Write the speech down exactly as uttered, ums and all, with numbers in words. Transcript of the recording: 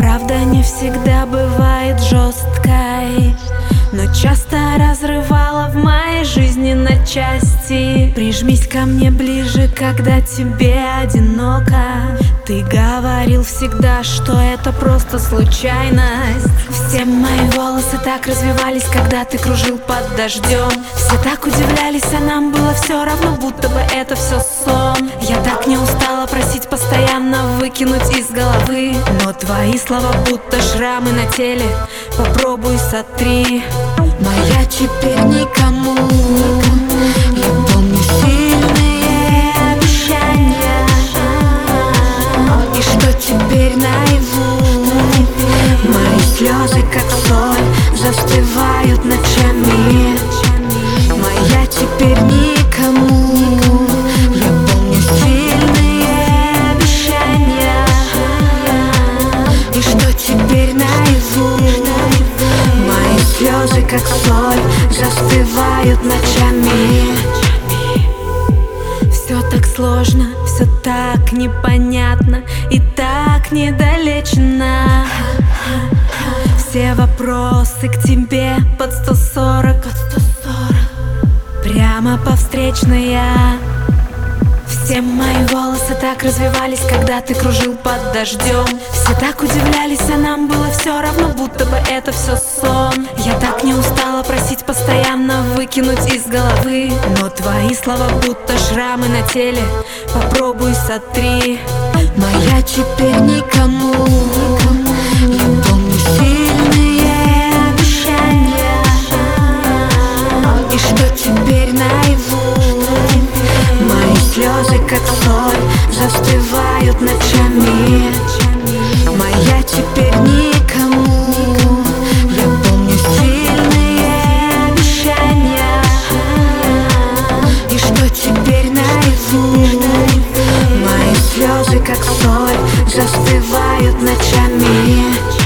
Правда не всегда бывает жесткой, но часто разрывала в моей жизни на части. Прижмись ко мне ближе, когда тебе одиноко. Ты говорил всегда, что это просто случайность. Все мои волосы так развивались, когда ты кружил под дождем. Все так удивлялись, а нам было все равно, будто бы это все сон. Я так не устала просить постоянно выкинуть из головы, но твои слова будто шрамы на теле, попробуй сотри. Моя теперь никому. Я помню сильные обещания, и что теперь наяву. Мои слезы, как соль, застывают ночами. Моя теперь никому. Я помню сильные обещания, и что теперь наяву. Мои слезы, как соль, застывают ночами. Все так сложно, все так непонятно и так недолечено. Все вопросы к тебе под сто сорок, прямо по встречной я. Все мои волосы так развивались, когда ты кружил под дождем. Все так удивлялись, а нам было все равно, будто бы это все сон. Я так не устала просить постоянно выкинуть из головы, но твои слова будто шрамы на теле, попробуй сотри. Моя теперь никому. Я помню сильные обещания, и что теперь наяву. Мои слезы, как соль, застывают ночами. Моя теперь никому. Я помню сильные обещания, и что теперь наяву. Мои слезы, как соль, застывают ночами.